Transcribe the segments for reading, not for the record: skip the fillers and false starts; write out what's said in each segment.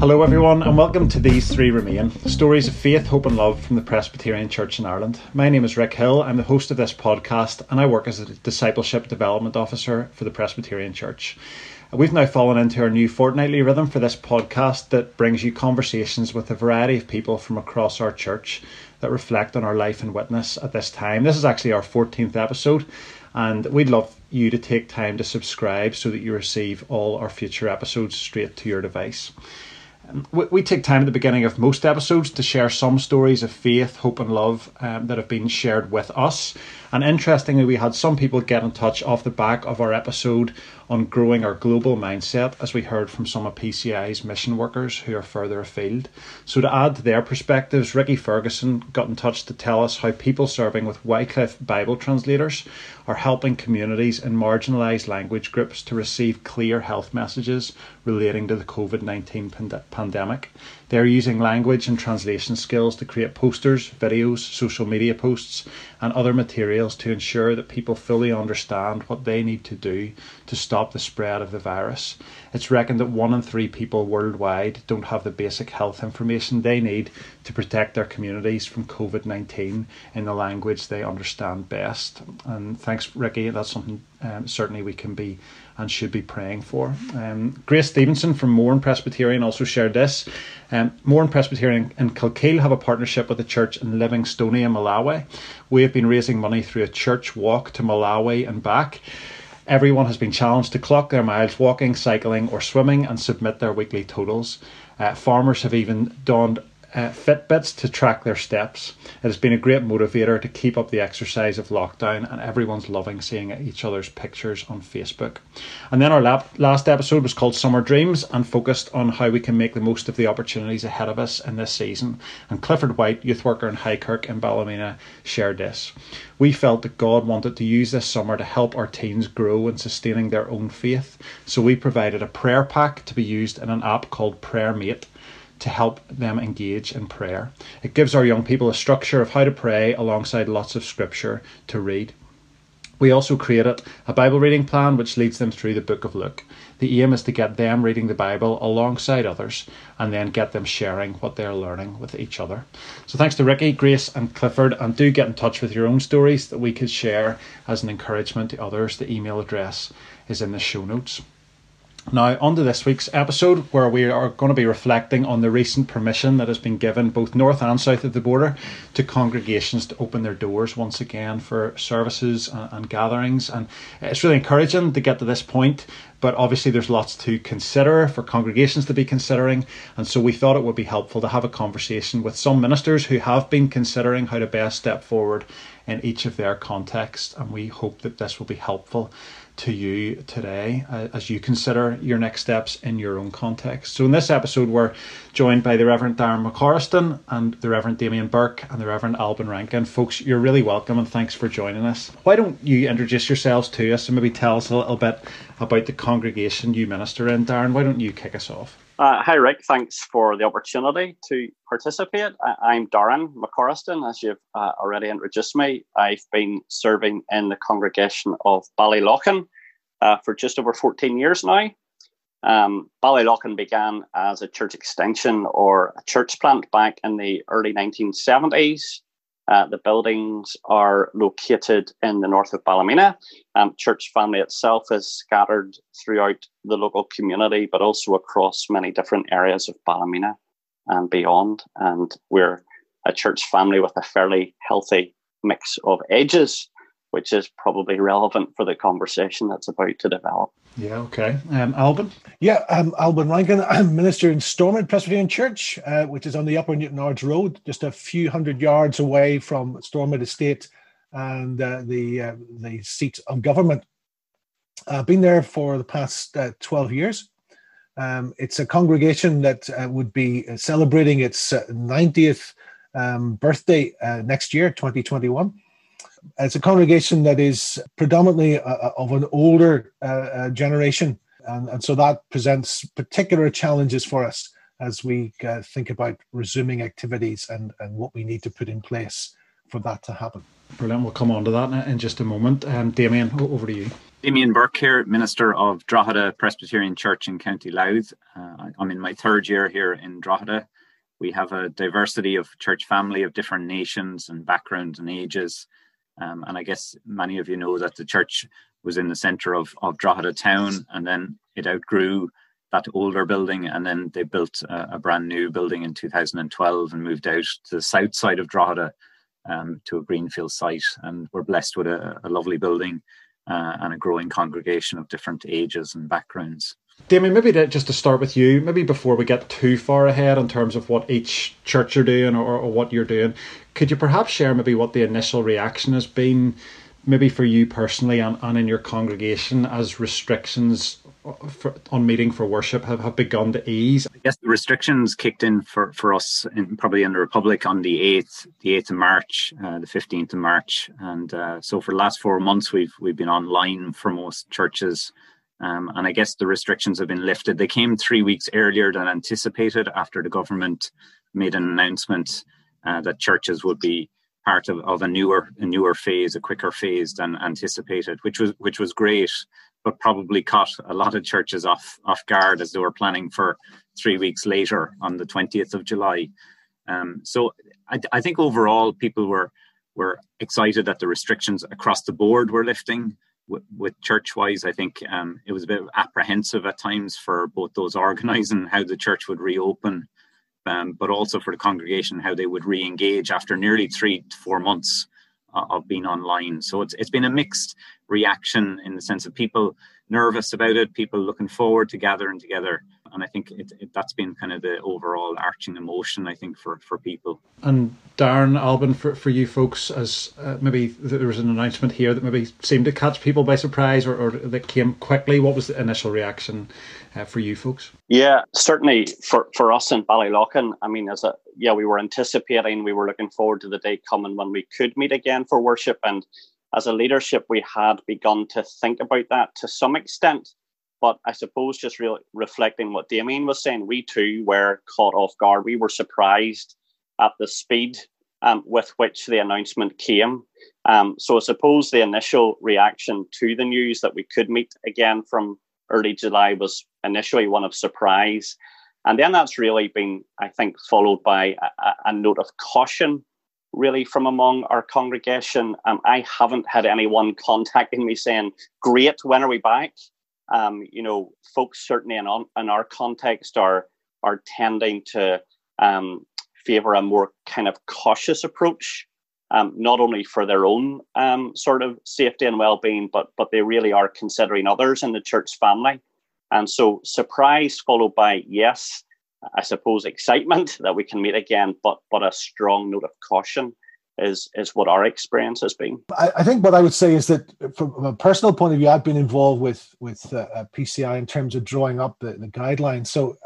Hello everyone and welcome to These Three Remain, stories of faith, hope and love from the Presbyterian Church in Ireland. My name is Rick Hill, I'm the host of this podcast and I work as a Discipleship Development Officer for the Presbyterian Church. We've now fallen into our new fortnightly rhythm for this podcast that brings you conversations with a variety of people from across our church that reflect on our life and witness at this time. This is actually our 14th episode and we'd love you to take time to subscribe so that you receive all our future episodes straight to your device. We take time at the beginning of most episodes to share some stories of faith, hope and love that have been shared with us. And interestingly, we had some people get in touch off the back of our episode on growing our global mindset as we heard from some of PCI's mission workers who are further afield. So to add to their perspectives, Ricky Ferguson got in touch to tell us how people serving with Wycliffe Bible translators are helping communities in marginalised language groups to receive clear health messages relating to the COVID-19 pandemic. They're using language and translation skills to create posters, videos, social media posts and other materials to ensure that people fully understand what they need to do to stop the spread of the virus. It's reckoned that 1 in 3 people worldwide don't have the basic health information they need to protect their communities from COVID-19 in the language they understand best. And thanks, Ricky, that's something certainly we can be and should be praying for. Grace Stevenson from Mourne Presbyterian also shared this. Mourne Presbyterian in Kilkeel have a partnership with the church in Livingstonia, Malawi. We have been raising money through a church walk to Malawi and back. Everyone has been challenged to clock their miles walking, cycling or swimming and submit their weekly totals. Farmers have even donned Fitbits to track their steps. It has been a great motivator to keep up the exercise of lockdown and everyone's loving seeing each other's pictures on Facebook. And then our last episode was called Summer Dreams and focused on how we can make the most of the opportunities ahead of us in this season. And Clifford White, youth worker in Highkirk in Ballymena, shared this. We felt that God wanted to use this summer to help our teens grow in sustaining their own faith. So we provided a prayer pack to be used in an app called Prayer Mate to help them engage in prayer. It gives our young people a structure of how to pray alongside lots of scripture to read. We also created a Bible reading plan which leads them through the book of Luke. The aim is to get them reading the Bible alongside others and then get them sharing what they're learning with each other. So thanks to Ricky, Grace and Clifford, and do get in touch with your own stories that we could share as an encouragement to others. The email address is in the show notes. Now, on to this week's episode, where we are going to be reflecting on the recent permission that has been given both north and south of the border to congregations to open their doors once again for services and gatherings. And it's really encouraging to get to this point, but obviously there's lots to consider for congregations to be considering. And so we thought it would be helpful to have a conversation with some ministers who have been considering how to best step forward in each of their contexts. And we hope that this will be helpful to you today as you consider your next steps in your own context. So in this episode, we're joined by the Reverend Darren McCorriston and the Reverend Damien Burke and the Reverend Alban Rankin. Folks, you're really welcome and thanks for joining us. Why don't you introduce yourselves to us and maybe tell us a little bit about the congregation you minister in. Darren, why don't you kick us off? Hi, Rick. Thanks for the opportunity to participate. I'm Darren McCorriston, as you've already introduced me. I've been serving in the congregation of Ballylochan for just over 14 years now. Ballylochan began as a church extension or a church plant back in the early 1970s. The buildings are located in the north of Ballymena. Church family itself is scattered throughout the local community, but also across many different areas of Ballymena and beyond. And we're a church family with a fairly healthy mix of ages, which is probably relevant for the conversation that's about to develop. Yeah, okay. Alban? Yeah, I'm Alban Rankin. I'm minister in Stormont Presbyterian Church, which is on the Upper Newton Ards Road, just a few hundred yards away from Stormont Estate and the seat of government. I've been there for the past 12 years. It's a congregation that would be celebrating its 90th birthday next year, 2021. It's a congregation that is predominantly of an older generation, and so that presents particular challenges for us as we think about resuming activities and what we need to put in place for that to happen. Brilliant. We'll come on to that in just a moment. Damien, over to you. Damien Burke here, Minister of Drogheda Presbyterian Church in County Louth. I'm in my third year here in Drogheda. We have a diversity of church family of different nations and backgrounds and ages. And I guess many of you know that the church was in the centre of Drogheda town, and then it outgrew that older building, and then they built a brand new building in 2012 and moved out to the south side of Drogheda to a greenfield site. And we're blessed with a lovely building and a growing congregation of different ages and backgrounds. Damien, maybe just to start with you, maybe before we get too far ahead in terms of what each church are doing or what you're doing, could you perhaps share maybe what the initial reaction has been, maybe for you personally and in your congregation, as restrictions on meeting for worship have begun to ease? I guess the restrictions kicked in for us probably in the Republic on the 8th of March, the 15th of March. And so for the last 4 months, we've been online for most churches. And I guess the restrictions have been lifted. They came 3 weeks earlier than anticipated after the government made an announcement that churches would be part of a newer phase, a quicker phase than anticipated, which was great, but probably caught a lot of churches off guard as they were planning for 3 weeks later on the 20th of July. So I think overall people were excited that the restrictions across the board were lifting. With church-wise, I think it was a bit apprehensive at times for both those organising how the church would reopen, but also for the congregation how they would re-engage after nearly 3 to 4 months of being online. So it's been a mixed reaction in the sense of people nervous about it, people looking forward to gathering together. And I think that's been kind of the overall arching emotion, I think, for people. And Darren, Alban, for you folks, as maybe there was an announcement here that maybe seemed to catch people by surprise or that came quickly. What was the initial reaction for you folks? Yeah, certainly for us in Ballyloughlin, I mean, we were anticipating, we were looking forward to the day coming when we could meet again for worship. And as a leadership, we had begun to think about that to some extent. But I suppose just really reflecting what Damien was saying, we too were caught off guard. We were surprised at the speed with which the announcement came. So I suppose the initial reaction to the news that we could meet again from early July was initially one of surprise. And then that's really been, I think, followed by a note of caution, really, from among our congregation. I haven't had anyone contacting me saying, great, when are we back? Folks certainly in our context are tending to favour a more kind of cautious approach, not only for their own sort of safety and well-being, but they really are considering others in the church family. And so surprise followed by, yes, I suppose excitement that we can meet again, but a strong note of caution is what our experience has been. I think what I would say is that from a personal point of view, I've been involved with PCI in terms of drawing up the guidelines. So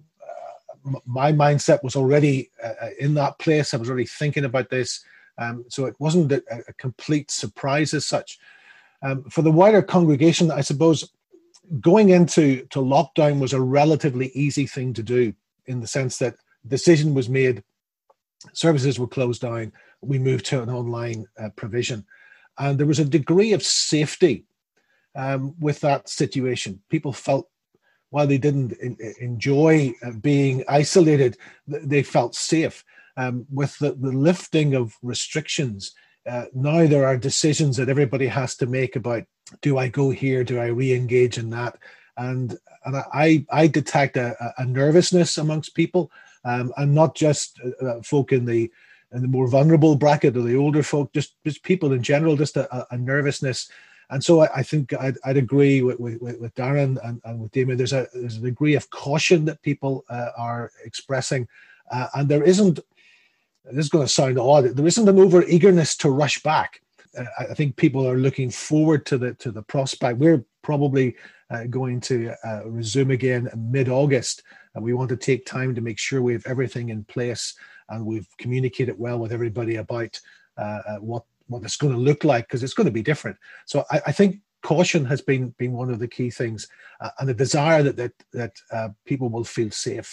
my mindset was already in that place. I was already thinking about this. So it wasn't a complete surprise as such. For the wider congregation, I suppose going into lockdown was a relatively easy thing to do, in the sense that decision was made, services were closed down, we moved to an online provision. And there was a degree of safety with that situation. People felt, while they didn't enjoy being isolated, they felt safe. With the lifting of restrictions, now there are decisions that everybody has to make about, do I go here? Do I re-engage in that? And I detect a nervousness amongst people, and not just folk in the more vulnerable bracket or the older folk, just people in general, just a nervousness. And so I think I'd agree with Darren and with Damien. There's a degree of caution that people are expressing, and there isn't. This is going to sound odd. There isn't an over eagerness to rush back. I think people are looking forward to the prospect. We're probably going to resume again in mid-August, and we want to take time to make sure we have everything in place and we've communicated well with everybody about what it's going to look like, because it's going to be different. So I think caution has been one of the key things, and the desire that people will feel safe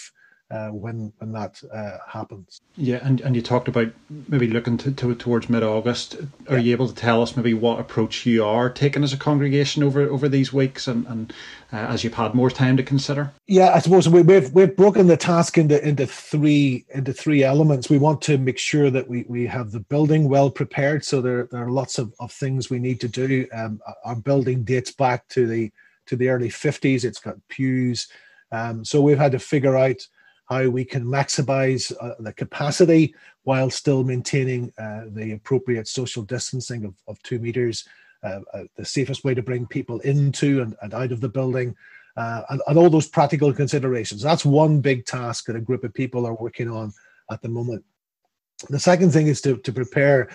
when that happens. Yeah, and you talked about maybe looking towards mid-August. Are you able to tell us maybe what approach you are taking as a congregation over these weeks and as you've had more time to consider? Yeah, I suppose we've broken the task into three elements. We want to make sure that we have the building well prepared. So there are lots of things we need to do. Our building dates back to the early 50s. It's got pews. So we've had to figure out how we can maximize the capacity while still maintaining the appropriate social distancing of 2 meters, the safest way to bring people into and out of the building, and all those practical considerations. That's one big task that a group of people are working on at the moment. The second thing is to prepare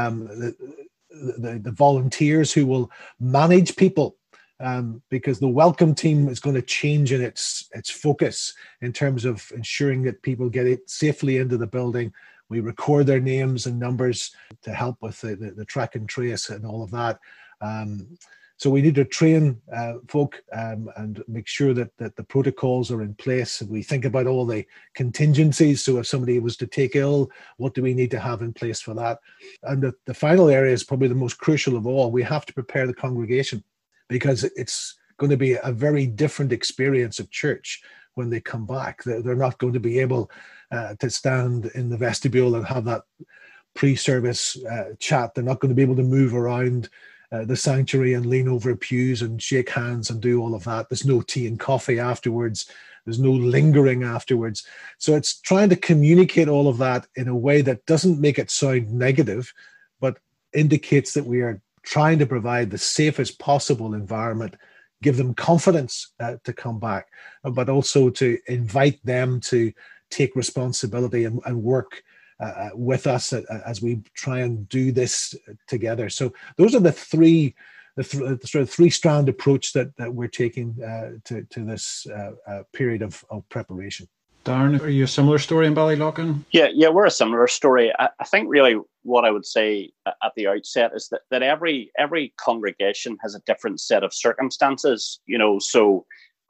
the volunteers who will manage people. Because the welcome team is going to change in its focus in terms of ensuring that people get it safely into the building. We record their names and numbers to help with the track and trace and all of that. So we need to train folk and make sure that the protocols are in place. We think about all the contingencies. So if somebody was to take ill, what do we need to have in place for that? And the final area is probably the most crucial of all. We have to prepare the congregation, because it's going to be a very different experience of church when they come back. They're not going to be able to stand in the vestibule and have that pre-service chat. They're not going to be able to move around the sanctuary and lean over pews and shake hands and do all of that. There's no tea and coffee afterwards. There's no lingering afterwards. So it's trying to communicate all of that in a way that doesn't make it sound negative, but indicates that we are trying to provide the safest possible environment, give them confidence to come back, but also to invite them to take responsibility and work with us as we try and do this together. So those are the sort of three-strand approach that we're taking to this period of preparation. Darren, are you a similar story in Ballyloughlin? Yeah, we're a similar story. I think really what I would say at the outset is that every congregation has a different set of circumstances. So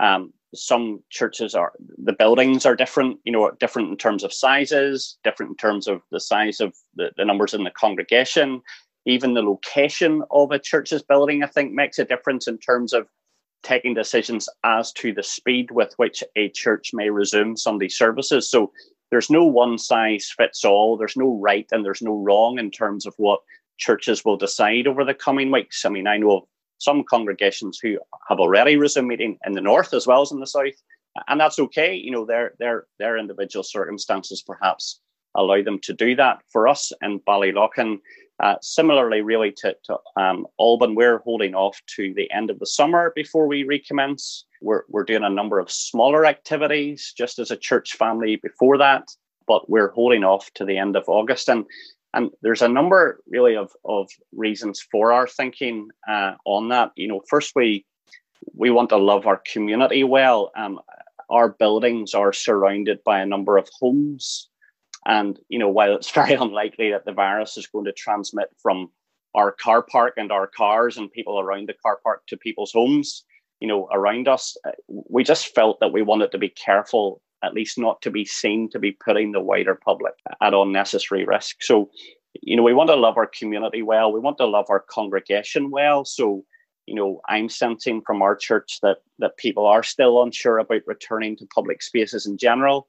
some churches the buildings are different. Different in terms of sizes, different in terms of the size of the numbers in the congregation. Even the location of a church's building, I think, makes a difference in terms of taking decisions as to the speed with which a church may resume Sunday services. So there's no one size fits all. There's no right and there's no wrong in terms of what churches will decide over the coming weeks. I mean, I know of some congregations who have already resumed meeting in the north as well as in the south, and that's okay. Their individual circumstances perhaps allow them to do that. For us in Ballyloughlin, similarly, really to Alban, we're holding off to the end of the summer before we recommence. We're doing a number of smaller activities just as a church family before that, but we're holding off to the end of August. And there's a number really of reasons for our thinking on that. First, we want to love our community well. Our buildings are surrounded by a number of homes. And, while it's very unlikely that the virus is going to transmit from our car park and our cars and people around the car park to people's homes, around us, we just felt that we wanted to be careful, at least not to be seen to be putting the wider public at unnecessary risk. So, we want to love our community well. We want to love our congregation well. So, I'm sensing from our church that people are still unsure about returning to public spaces in general.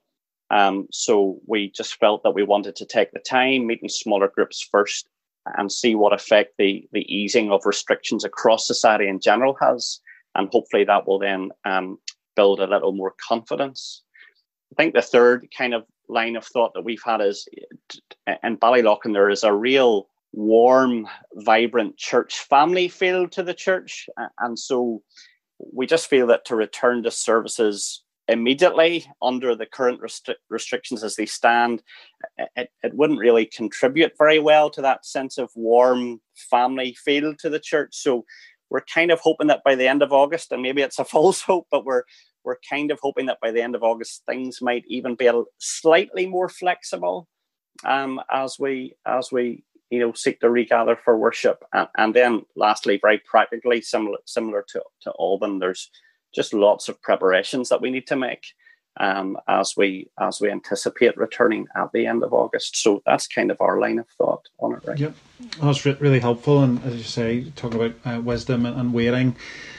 So we just felt that we wanted to take the time, meet in smaller groups first, and see what effect the easing of restrictions across society in general has. And hopefully that will then build a little more confidence. I think the third kind of line of thought that we've had is in Ballyloughlin, there is a real warm, vibrant church family feel to the church. And so we just feel that to return to services immediately under the current restrictions as they stand, it wouldn't really contribute very well to that sense of warm family feel to the church. So we're kind of hoping that by the end of August, and maybe it's a false hope, but we're kind of hoping that by the end of August, things might even be slightly more flexible as we seek to regather for worship. And then lastly, very practically, similar to Alban, there's just lots of preparations that we need to make. as we anticipate returning at the end of August. So that's kind of our line of thought on it, right? Yep, that's really helpful. And as you say, talking about wisdom and waiting,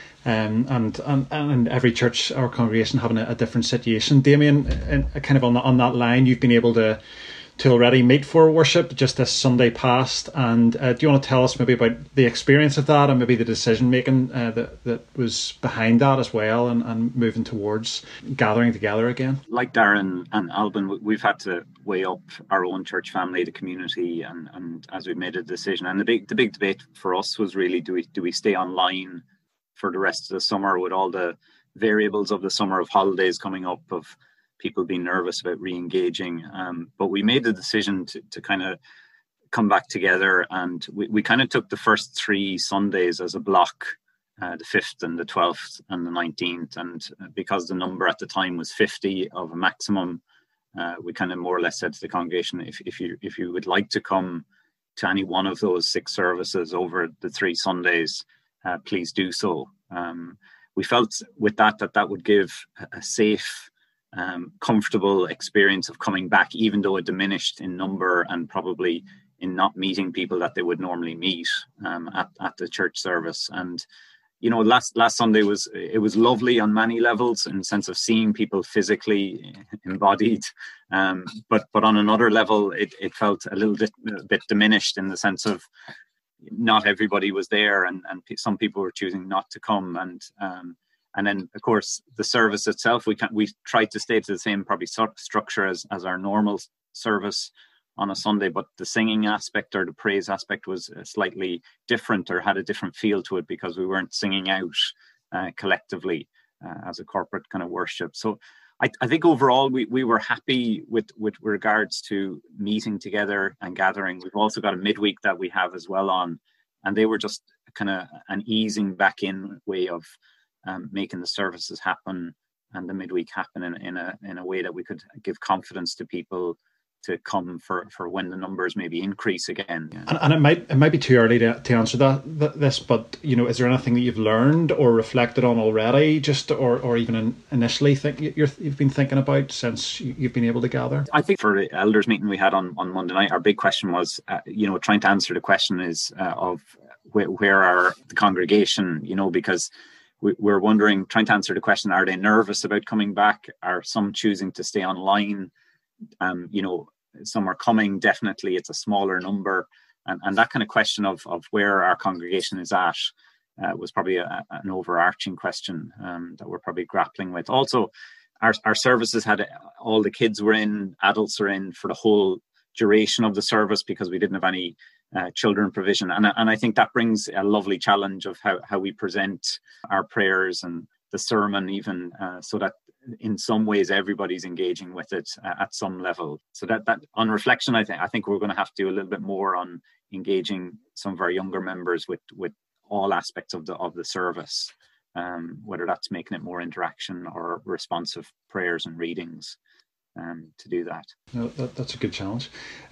and every church or congregation having a different situation. Damien, kind of on that line, you've been able to already meet for worship just this Sunday past, and do you want to tell us maybe about the experience of that and maybe the decision making that was behind that as well, and moving towards gathering together again? Like Darren and Alban, we've had to weigh up our own church family, the community, and as we made a decision, and the big debate for us was really, do we stay online for the rest of the summer with all the variables of the summer, of holidays coming up, of people being nervous about re-engaging. But we made the decision to kind of come back together, and we kind of took the first 3 Sundays as a block, the 5th and the 12th and the 19th. And because the number at the time was 50 of a maximum, we kind of more or less said to the congregation, if you would like to come to any one of those 6 services over the 3 Sundays, please do so. We felt with that would give a safe, comfortable experience of coming back, even though it diminished in number and probably in not meeting people that they would normally meet at the church service. And last Sunday was lovely on many levels, in the sense of seeing people physically embodied, but on another level it felt a little bit diminished, in the sense of not everybody was there, and some people were choosing not to come. And then, of course, the service itself, we tried to stay to the same probably structure as our normal service on a Sunday, but the singing aspect or the praise aspect was slightly different, or had a different feel to it, because we weren't singing out collectively as a corporate kind of worship. So I think overall we were happy with regards to meeting together and gathering. We've also got a midweek that we have as well on, and they were just kind of an easing back in way of making the services happen and the midweek happen in a way that we could give confidence to people to come for when the numbers maybe increase again. Yeah. And it might be too early to answer this, but is there anything that you've learned or reflected on already, just or even initially you've been thinking about since you've been able to gather? I think for the elders meeting we had on Monday night, our big question was trying to answer the question is of where are the congregation, because we're wondering, trying to answer the question, are they nervous about coming back? Are some choosing to stay online? Some are coming, definitely it's a smaller number. And that kind of question of where our congregation is at was probably an overarching question that we're probably grappling with. Also, our services had all the kids were in, adults are in for the whole duration of the service, because we didn't have any children provision. And I think that brings a lovely challenge of how we present our prayers and the sermon even, so that in some ways everybody's engaging with it at some level. So that on reflection, I think we're going to have to do a little bit more on engaging some of our younger members with all aspects of the service, whether that's making it more interaction or responsive prayers and readings. To do that. No, that's a good challenge.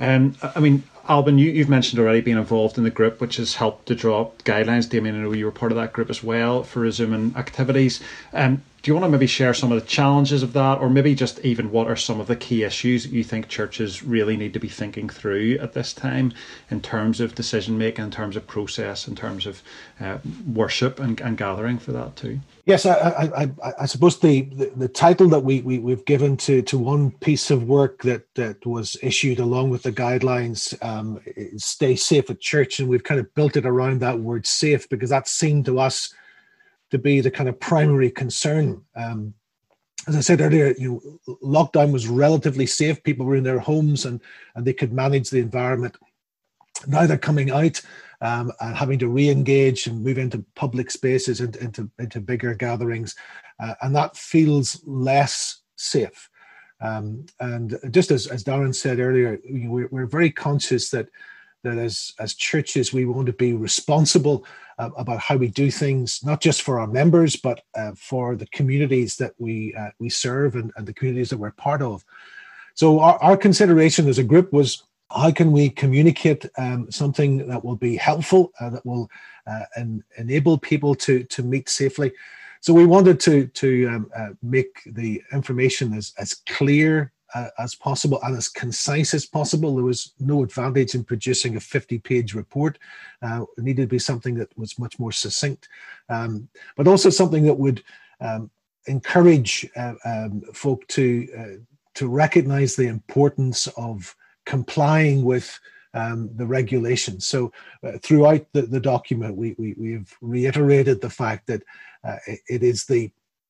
Alban, you've mentioned already being involved in the group, which has helped to draw up guidelines. Damien, I know you were part of that group as well for resuming activities. Do you want to maybe share some of the challenges of that, or maybe just even what are some of the key issues that you think churches really need to be thinking through at this time in terms of decision making, in terms of process, in terms of worship and gathering for that too? Yes, I suppose the title that we've given to one piece of work that was issued along with the guidelines, is Stay Safe at Church, and we've kind of built it around that word safe, because that seemed to us to be the kind of primary concern. As I said earlier, lockdown was relatively safe. People were in their homes and they could manage the environment. Now they're coming out and having to re-engage and move into public spaces, into bigger gatherings, and that feels less safe. And just as Darren said earlier, we're very conscious that as churches we want to be responsible about how we do things, not just for our members, but for the communities that we serve and the communities that we're part of. So our consideration as a group was, how can we communicate something that will be helpful, that will enable people to meet safely? So we wanted to make the information as clear as possible and as concise as possible. There was no advantage in producing a 50-page report. It needed to be something that was much more succinct, but also something that would encourage folk to recognize the importance of complying with the regulations. So throughout the document, we have reiterated the fact that it is the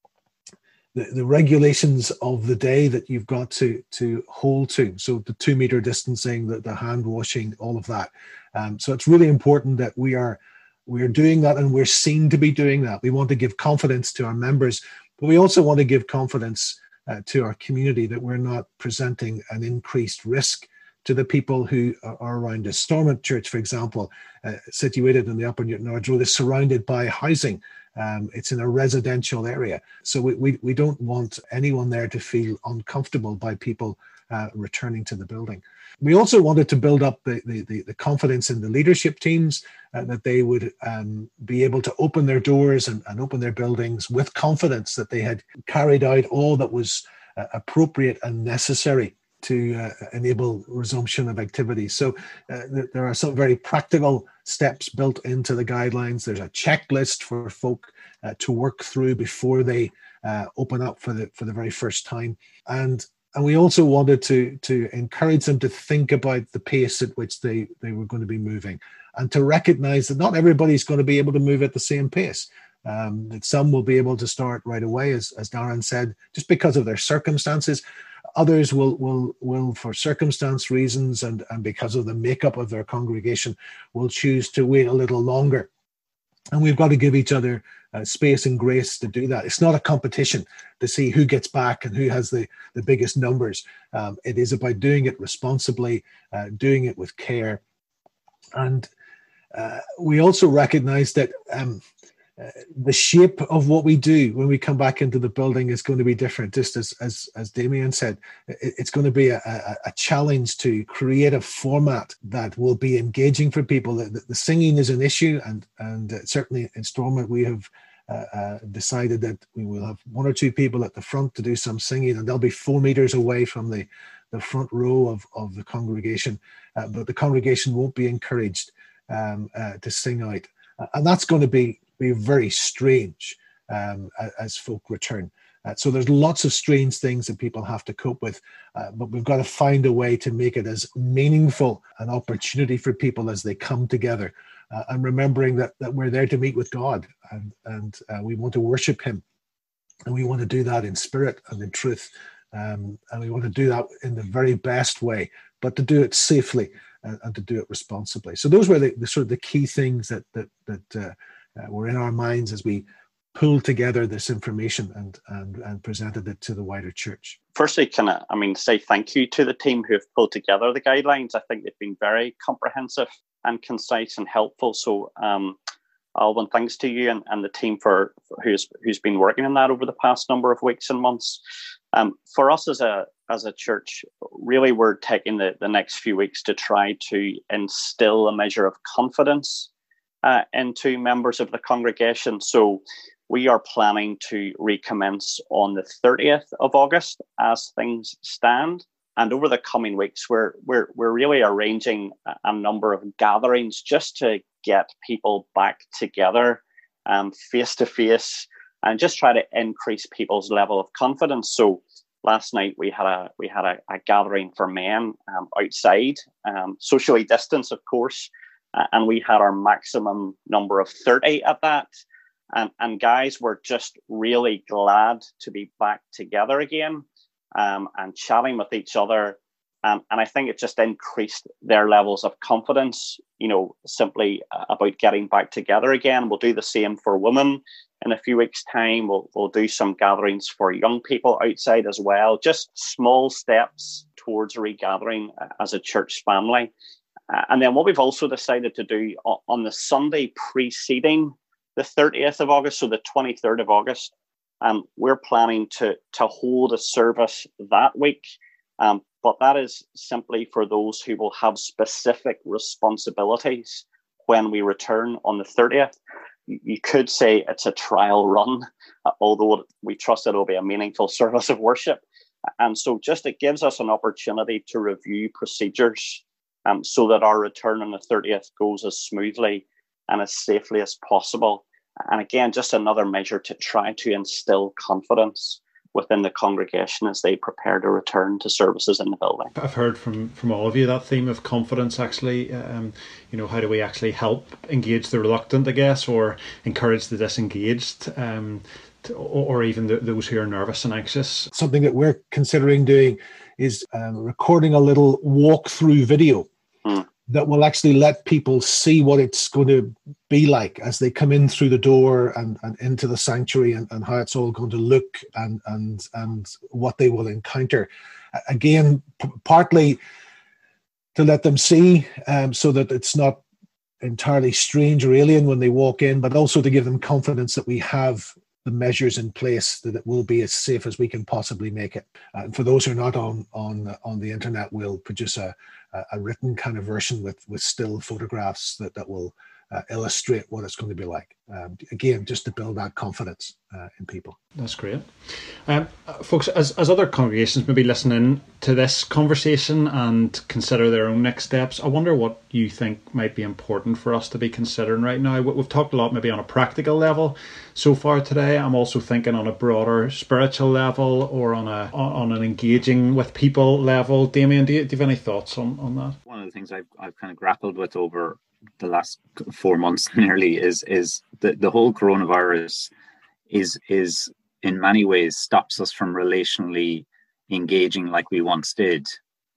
regulations of the day that you've got to hold to. So the 2 meter distancing, the hand washing, all of that. So it's really important that we are doing that, and we're seen to be doing that. We want to give confidence to our members, but we also want to give confidence to our community that we're not presenting an increased risk to the people who are around us. Stormont Church, for example, situated in the Upper Newtownards Road, is surrounded by housing. It's in a residential area. So we don't want anyone there to feel uncomfortable by people returning to the building. We also wanted to build up the confidence in the leadership teams, that they would be able to open their doors and open their buildings with confidence that they had carried out all that was appropriate and necessary to enable resumption of activity. So there are some very practical steps built into the guidelines. There's a checklist for folk to work through before they open up for the very first time. And we also wanted to encourage them to think about the pace at which they were going to be moving, and to recognize that not everybody's going to be able to move at the same pace. That some will be able to start right away, as Darren said, just because of their circumstances. Others will for circumstance reasons and because of the makeup of their congregation, will choose to wait a little longer. And we've got to give each other space and grace to do that. It's not a competition to see who gets back and who has the biggest numbers. It is about doing it responsibly, doing it with care. And we also recognize that the shape of what we do when we come back into the building is going to be different. Just as Damien said, it's going to be a challenge to create a format that will be engaging for people. The singing is an issue, and certainly in Stormont we have decided that we will have 1 or 2 people at the front to do some singing, and they'll be 4 meters away from the front row of the congregation, but the congregation won't be encouraged to sing out, and that's going to be very strange as folk return. So there's lots of strange things that people have to cope with, but we've got to find a way to make it as meaningful an opportunity for people as they come together, and remembering that we're there to meet with God, and we want to worship him, and we want to do that in spirit and in truth, and we want to do that in the very best way, but to do it safely and to do it responsibly. So those were the sort of the key things that were in our minds as we pulled together this information and presented it to the wider church. Firstly, say thank you to the team who have pulled together the guidelines. I think they've been very comprehensive and concise and helpful. So, Alwyn, thanks to you and the team for who's been working on that over the past number of weeks and months. For us as a church, really, we're taking the next few weeks to try to instill a measure of confidence into members of the congregation. So we are planning to recommence on the 30th of August as things stand. And over the coming weeks, we're really arranging a number of gatherings just to get people back together face to face and just try to increase people's level of confidence. So last night we had a gathering for men outside, socially distanced, of course, and we had our maximum number of 30 at that. And guys were just really glad to be back together again and chatting with each other. And I think it just increased their levels of confidence, simply about getting back together again. We'll do the same for women in a few weeks' time. We'll do some gatherings for young people outside as well. Just small steps towards regathering as a church family. And then what we've also decided to do on the Sunday preceding the 30th of August, so the 23rd of August, we're planning to hold a service that week. But that is simply for those who will have specific responsibilities when we return on the 30th. you could say it's a trial run, although we trust it will be a meaningful service of worship. And so just it gives us an opportunity to review procedures so that our return on the 30th goes as smoothly and as safely as possible. And again, just another measure to try to instill confidence within the congregation as they prepare to return to services in the building. I've heard from all of you that theme of confidence, actually. How do we actually help engage the reluctant, I guess, or encourage the disengaged, or even those who are nervous and anxious? Something that we're considering doing is recording a little walkthrough video that will actually let people see what it's going to be like as they come in through the door and into the sanctuary, and how it's all going to look and what they will encounter. Again, partly to let them see so that it's not entirely strange or alien when they walk in, but also to give them confidence that we have the measures in place, that it will be as safe as we can possibly make it. For those who are not on the internet, we'll produce a written kind of version with still photographs that will illustrate what it's going to be like. Again, just to build that confidence in people. That's great. Folks, as other congregations maybe listen in to this conversation and consider their own next steps, I wonder what you think might be important for us to be considering right now. We've talked a lot maybe on a practical level so far today. I'm also thinking on a broader spiritual level, or on an engaging with people level. Damien, do you have any thoughts on that? One of the things I've kind of grappled with over the last 4 months nearly is the whole coronavirus is in many ways stops us from relationally engaging like we once did,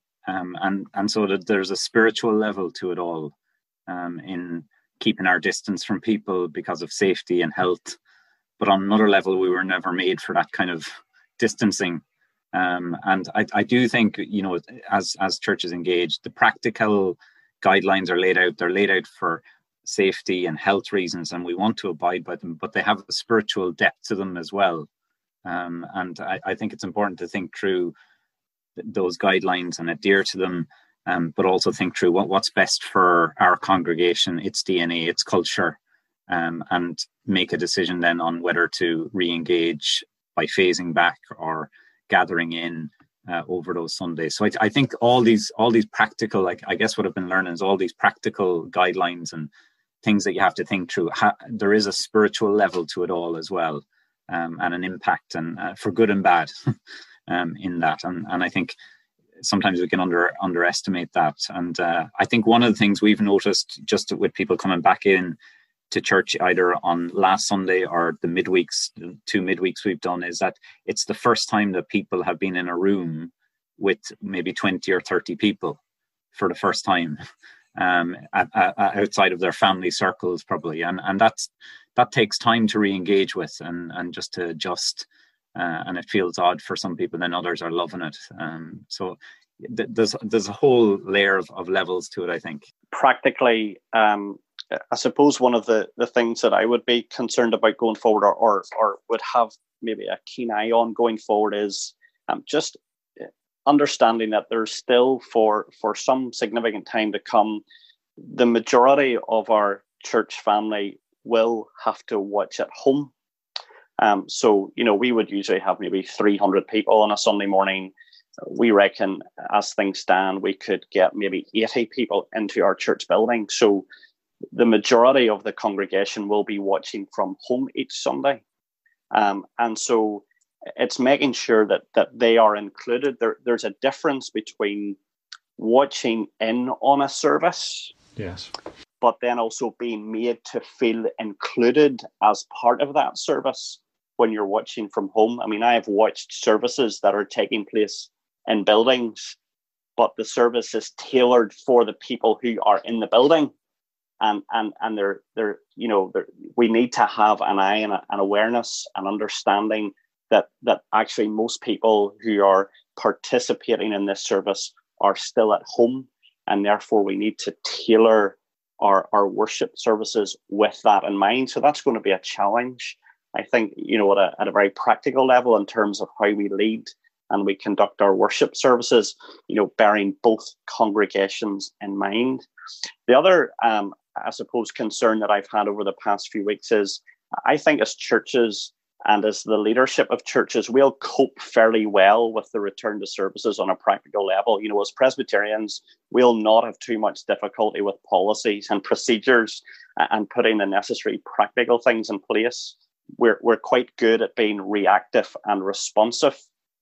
and so that there's a spiritual level to it all, in keeping our distance from people because of safety and health. But on another level, we were never made for that kind of distancing, and I do think, as churches engage, the practical guidelines are laid out. They're laid out for safety and health reasons, and we want to abide by them, but they have a spiritual depth to them as well. And I think it's important to think through those guidelines and adhere to them, but also think through what's best for our congregation, its DNA, its culture, and make a decision then on whether to re-engage by phasing back or gathering in over those Sundays. So I think all these practical, like, I guess what I've been learning is all these practical guidelines and things that you have to think through. There is a spiritual level to it all as well, and an impact, and for good and bad in that. And I think sometimes we can underestimate that. And I think one of the things we've noticed just with people coming back in to church either on last Sunday or the 2 midweeks we've done, is that it's the first time that people have been in a room with maybe 20 or 30 people for the first time, outside of their family circles probably, and that takes time to re-engage with and just to adjust, and it feels odd for some people, then others are loving it. So there's a whole layer of levels to it, I think. Practically, I suppose one of the things that I would be concerned about going forward, or would have maybe a keen eye on going forward, is just understanding that there's still for some significant time to come, the majority of our church family will have to watch at home. So, we would usually have maybe 300 people on a Sunday morning. We reckon, as things stand, we could get maybe 80 people into our church building. So the majority of the congregation will be watching from home each Sunday. And so it's making sure that they are included. There's a difference between watching in on a service, yes, but then also being made to feel included as part of that service when you're watching from home. I mean, I have watched services that are taking place in buildings, but the service is tailored for the people who are in the building. And they're we need to have an eye and an awareness and understanding that actually most people who are participating in this service are still at home, and therefore we need to tailor our worship services with that in mind. So that's going to be a challenge, I think, at a very practical level in terms of how we lead and we conduct our worship services, bearing both congregations in mind. The other I suppose, concern that I've had over the past few weeks is I think as churches and as the leadership of churches, we'll cope fairly well with the return to services on a practical level. You know, as Presbyterians, we'll not have too much difficulty with policies and procedures and putting the necessary practical things in place. We're quite good at being reactive and responsive.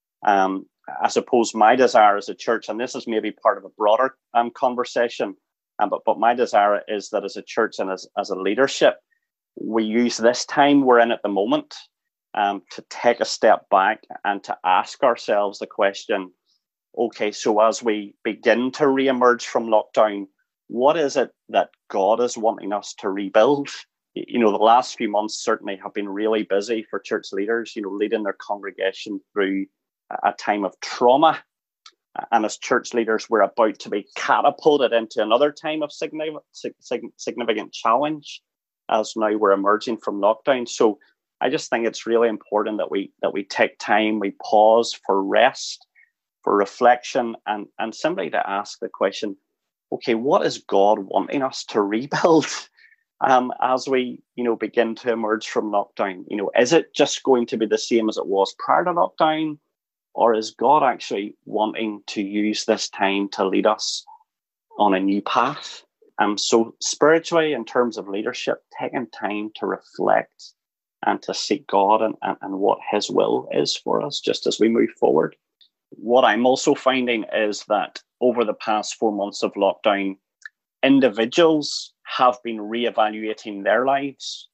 I suppose my desire as a church, and this is maybe part of a broader conversation, but my desire is that as a church and as a leadership, we use this time we're in at the moment to take a step back and to ask ourselves the question, okay, so as we begin to re-emerge from lockdown, what is it that God is wanting us to rebuild? You know, the last few months certainly have been really busy for church leaders, you know, leading their congregation through a time of trauma. And as church leaders, we're about to be catapulted into another time of significant challenge as now we're emerging from lockdown. So I just think it's really important that we take time, we pause for rest, for reflection, and simply to ask the question, okay, what is God wanting us to rebuild as we, you know, begin to emerge from lockdown? You know, is it just going to be the same as it was prior to lockdown? Or is God actually wanting to use this time to lead us on a new path? So spiritually, in terms of leadership, taking time to reflect and to seek God and what his will is for us just as we move forward. What I'm also finding is that over the past 4 months of lockdown, individuals have been reevaluating their lives.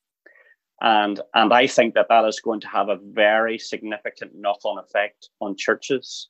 And I think that is going to have a very significant knock-on effect on churches.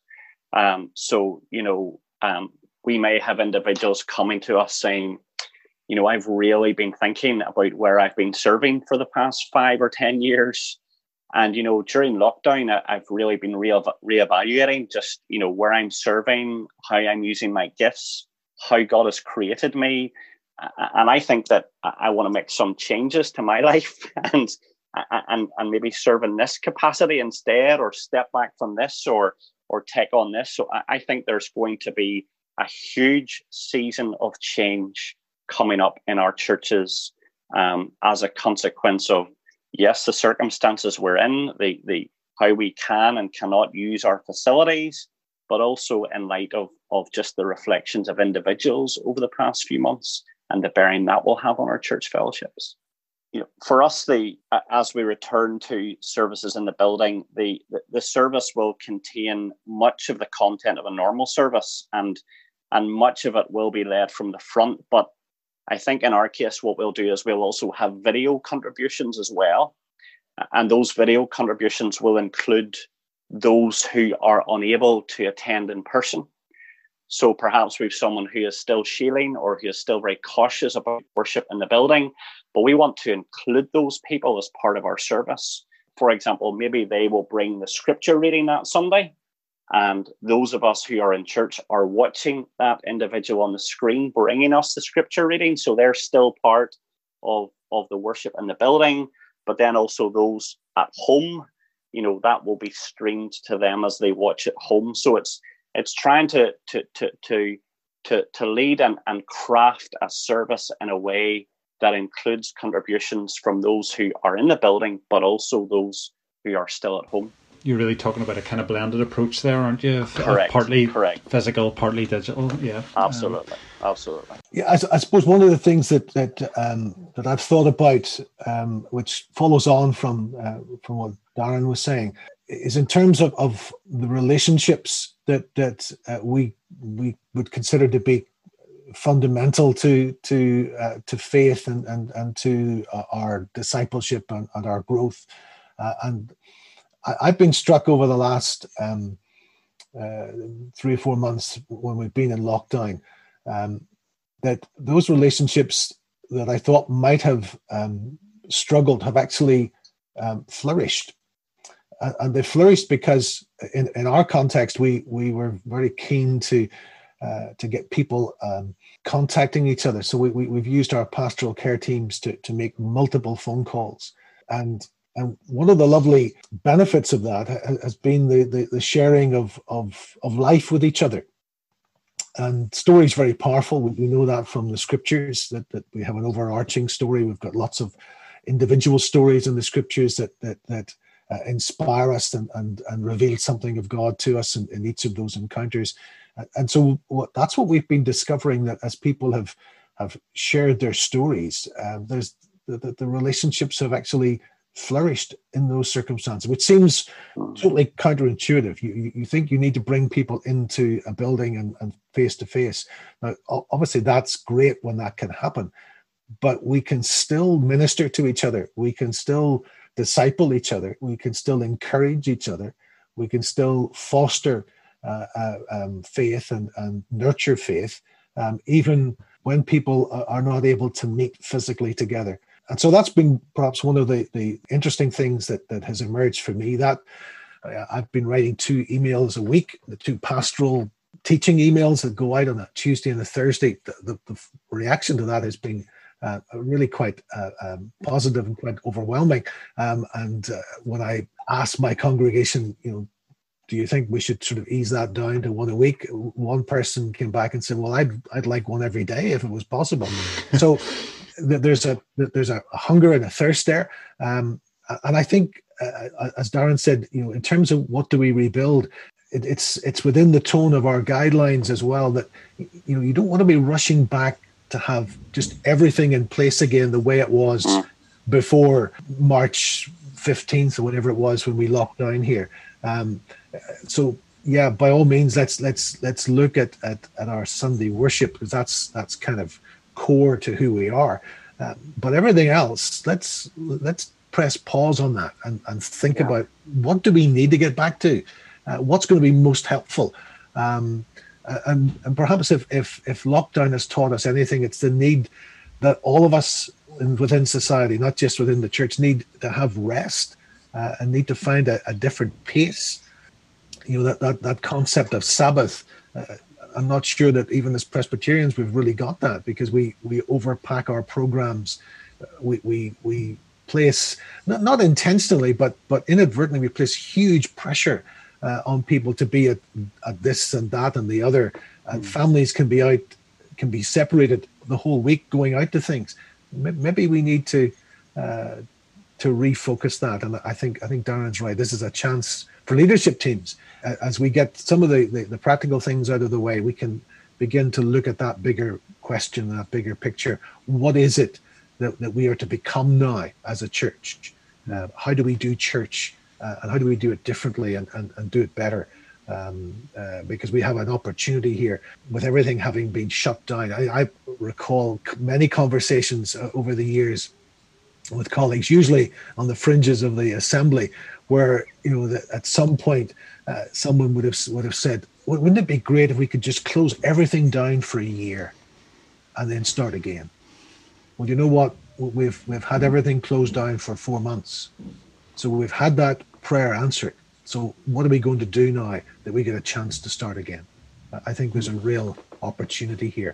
So, you know, we may have individuals coming to us saying, you know, I've really been thinking about where I've been serving for the past 5 or 10 years. And, you know, during lockdown, I've really been reevaluating just, you know, where I'm serving, how I'm using my gifts, how God has created me. And I think that I want to make some changes to my life and maybe serve in this capacity instead, or step back from this or take on this. So I think there's going to be a huge season of change coming up in our churches as a consequence of, yes, the circumstances we're in, the how we can and cannot use our facilities, but also in light of just the reflections of individuals over the past few months and the bearing that will have on our church fellowships. You know, for us, as we return to services in the building, the service will contain much of the content of a normal service, and much of it will be led from the front. But I think in our case, what we'll do is we'll also have video contributions as well. And those video contributions will include those who are unable to attend in person. So perhaps we've someone who is still shielding or who is still very cautious about worship in the building, but we want to include those people as part of our service. For example, maybe they will bring the scripture reading that Sunday, and those of us who are in church are watching that individual on the screen bringing us the scripture reading. So they're still part of the worship in the building, but then also those at home, you know, that will be streamed to them as they watch at home. So it's trying to lead and craft a service in a way that includes contributions from those who are in the building, but also those who are still at home. You're really talking about a kind of blended approach there, aren't you? Correct. Partly correct. Physical, partly digital. Yeah, absolutely. Yeah, I suppose one of the things that I've thought about, which follows on from what Darren was saying, is in terms of the relationships that we would consider to be fundamental to faith and to our discipleship and our growth. And I've been struck over the last 3 or 4 months when we've been in lockdown, that those relationships that I thought might have struggled have actually flourished. And they flourished because in our context, we were very keen to get people contacting each other. So we've used our pastoral care teams to make multiple phone calls. And one of the lovely benefits of that has been the sharing of life with each other. And story is very powerful. We know that from the scriptures, that we have an overarching story. We've got lots of individual stories in the scriptures that inspire us and reveal something of God to us in each of those encounters. And so that's what we've been discovering, that as people have shared their stories, there's the relationships have actually flourished in those circumstances, which seems totally counterintuitive. You think you need to bring people into a building and face to face. Now, obviously, that's great when that can happen, but we can still minister to each other. We can still disciple each other. We can still encourage each other. We can still foster faith and nurture faith, even when people are not able to meet physically together. And so that's been perhaps one of the interesting things that has emerged for me, that I've been writing 2 emails a week, the 2 pastoral teaching emails that go out on a Tuesday and a Thursday. The reaction to that has been really quite positive and quite overwhelming. And when I asked my congregation, do you think we should sort of ease that down to 1 a week? One person came back and said, well, I'd like 1 every day if it was possible. So there's a hunger and a thirst there. And I think, as Darren said, in terms of what do we rebuild, it's within the tone of our guidelines as well, that, you don't want to be rushing back to have just everything in place again the way it was before March 15th or whatever it was when we locked down here. So yeah, by all means, let's look at our Sunday worship, because that's kind of core to who we are. But everything else, let's press pause on that and think about, what do we need to get back to? What's going to be most helpful? And perhaps if lockdown has taught us anything, it's the need that all of us within society, not just within the church, need to have rest and need to find a different pace. That concept of Sabbath, I'm not sure that even as Presbyterians we've really got that, because we overpack our programs. We place, not intentionally, but inadvertently, we place huge pressure on people to be at this and that and the other. And families can be separated the whole week going out to things. Maybe we need to refocus that. And I think Darren's right. This is a chance for leadership teams. As we get some of the practical things out of the way, we can begin to look at that bigger question, that bigger picture. What is it that we are to become now as a church? How do we do church? And how do we do it differently and do it better? Because we have an opportunity here with everything having been shut down. I recall many conversations over the years with colleagues, usually on the fringes of the assembly, where at some point someone would have said, wouldn't it be great if we could just close everything down for a year and then start again? Well, you know what? We've had everything closed down for 4 months, so we've had that prayer answered. So what are we going to do now that we get a chance to start again? I think there's a real opportunity here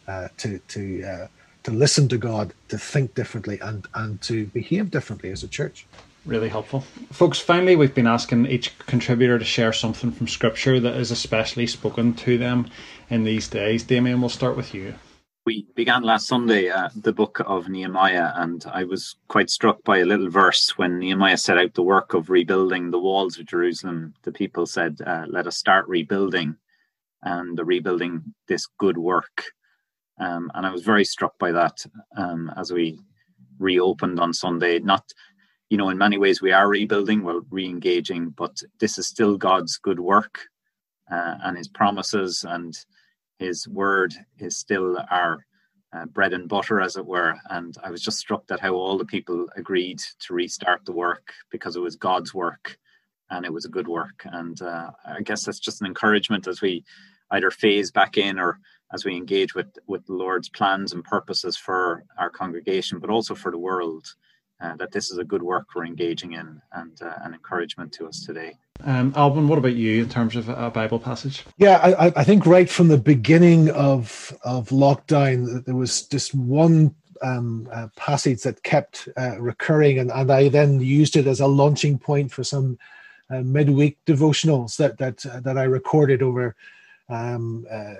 to listen to God, to think differently, and to behave differently as a church. Really helpful. Folks, finally, we've been asking each contributor to share something from Scripture that is especially spoken to them in these days. Damien, we'll start with you. We began last Sunday the book of Nehemiah, and I was quite struck by a little verse when Nehemiah set out the work of rebuilding the walls of Jerusalem. The people said, let us start rebuilding and rebuilding this good work. And I was very struck by that as we reopened on Sunday. Not, in many ways we are rebuilding, we're re-engaging, but this is still God's good work, and his promises and his word is still our bread and butter, as it were. And I was just struck at how all the people agreed to restart the work because it was God's work and it was a good work. And I guess that's just an encouragement as we either phase back in or as we engage with the Lord's plans and purposes for our congregation, but also for the world, that this is a good work we're engaging in, and an encouragement to us today. Alban, what about you in terms of a Bible passage? Yeah, I think right from the beginning of lockdown, there was just one passage that kept recurring, and I then used it as a launching point for some midweek devotionals that I recorded over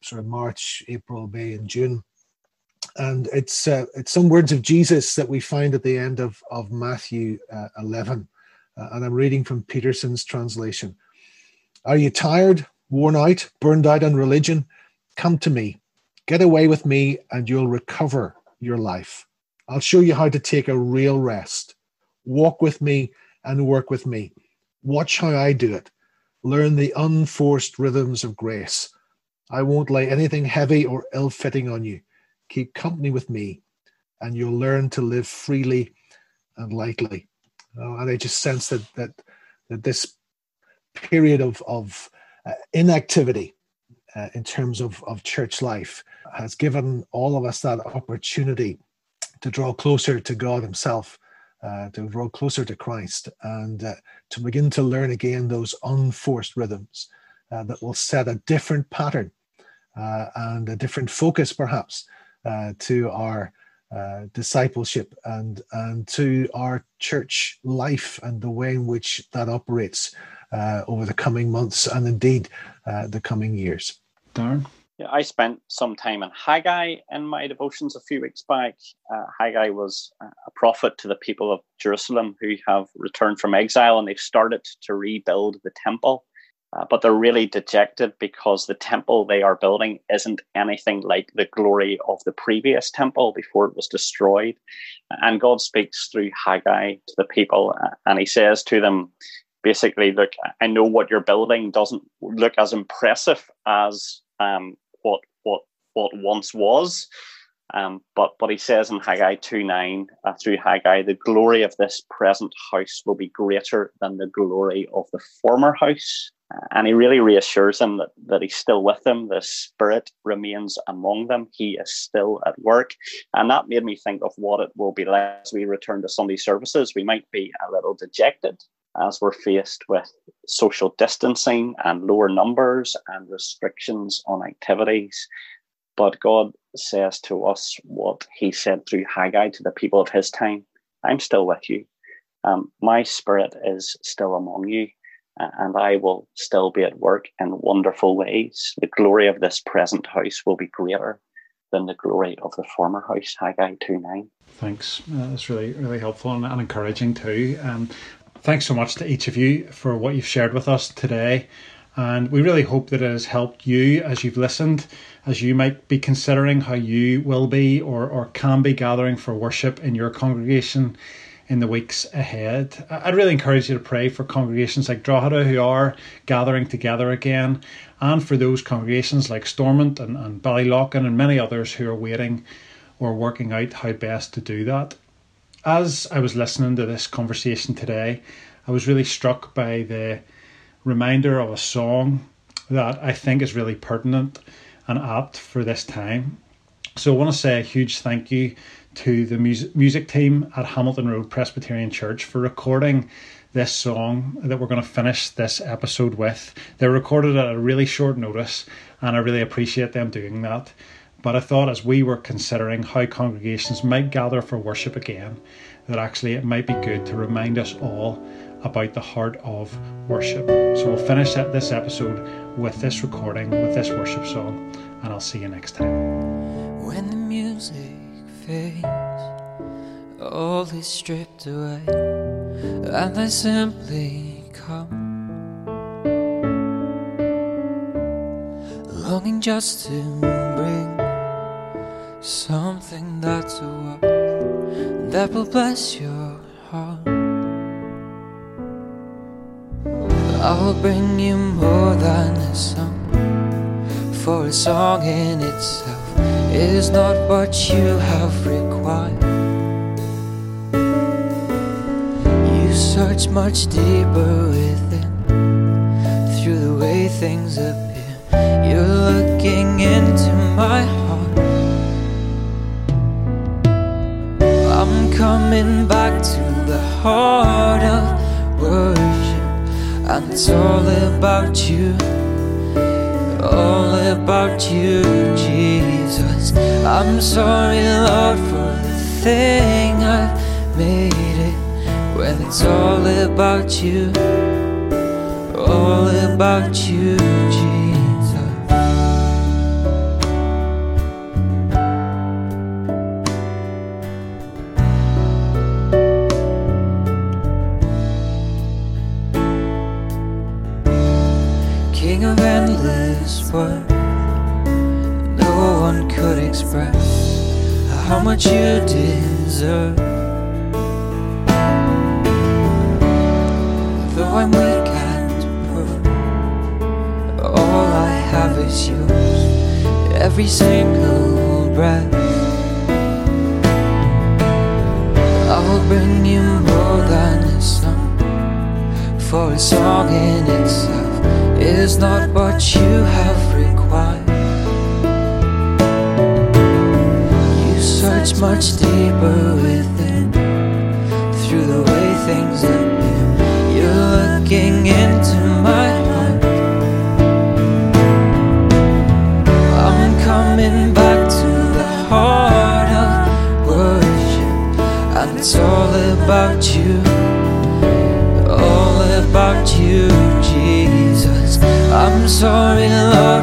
sort of March, April, May, and June. And it's some words of Jesus that we find at the end of Matthew 11. And I'm reading from Peterson's translation. Are you tired, worn out, burned out on religion? Come to me. Get away with me and you'll recover your life. I'll show you how to take a real rest. Walk with me and work with me. Watch how I do it. Learn the unforced rhythms of grace. I won't lay anything heavy or ill-fitting on you. Keep company with me and you'll learn to live freely and lightly. And I just sense that this period of inactivity in terms of church life has given all of us that opportunity to draw closer to God himself, to draw closer to Christ, and to begin to learn again those unforced rhythms that will set a different pattern and a different focus perhaps to our discipleship and to our church life and the way in which that operates over the coming months and indeed the coming years. Darren? Yeah, I spent some time in Haggai in my devotions a few weeks back. Haggai was a prophet to the people of Jerusalem who have returned from exile, and they've started to rebuild the temple. But they're really dejected because the temple they are building isn't anything like the glory of the previous temple before it was destroyed. And God speaks through Haggai to the people, and he says to them, basically, look, I know what you're building doesn't look as impressive as what once was. But he says in Haggai 2:9, through Haggai, the glory of this present house will be greater than the glory of the former house. And he really reassures them that he's still with them. The Spirit remains among them. He is still at work. And that made me think of what it will be like as we return to Sunday services. We might be a little dejected as we're faced with social distancing and lower numbers and restrictions on activities. But God says to us what he said through Haggai to the people of his time. I'm still with you. My Spirit is still among you, and I will still be at work in wonderful ways. The glory of this present house will be greater than the glory of the former house, Haggai 2:9. Thanks. That's really, really helpful and encouraging too. Thanks so much to each of you for what you've shared with us today. And we really hope that it has helped you as you've listened, as you might be considering how you will be or can be gathering for worship in your congregation in the weeks ahead. I'd really encourage you to pray for congregations like Drogheda who are gathering together again, and for those congregations like Stormont and Ballyloughlin and many others who are waiting or working out how best to do that. As I was listening to this conversation today, I was really struck by the reminder of a song that I think is really pertinent and apt for this time. So I want to say a huge thank you to the music team at Hamilton Road Presbyterian Church for recording this song that we're going to finish this episode with. They recorded it at a really short notice, and I really appreciate them doing that. But I thought as we were considering how congregations might gather for worship again, that actually it might be good to remind us all about the heart of worship. So we'll finish this episode with this recording, with this worship song, and I'll see you next time. When the music fades, all is stripped away, and I simply come, longing just to bring something that's a word that will bless your heart. I will bring you more than a song, for a song in itself is not what you have required. You search much deeper within, through the way things appear. You're looking into my heart. I'm coming back to the heart of worship, and it's all about you, Jesus. I'm sorry, Lord, for the thing I've made it, when it's all about you, Jesus. king of endless worth. No one could express how much you deserve. Though I'm weak and poor, all I have is yours, every single breath. I will bring you more than a song, for a song in itself is not what you have required. You search much deeper within, through the way things appear. You're looking into my heart. I'm coming back to the heart of worship, and it's all about you, all about you, Jesus. I'm sorry, Lord.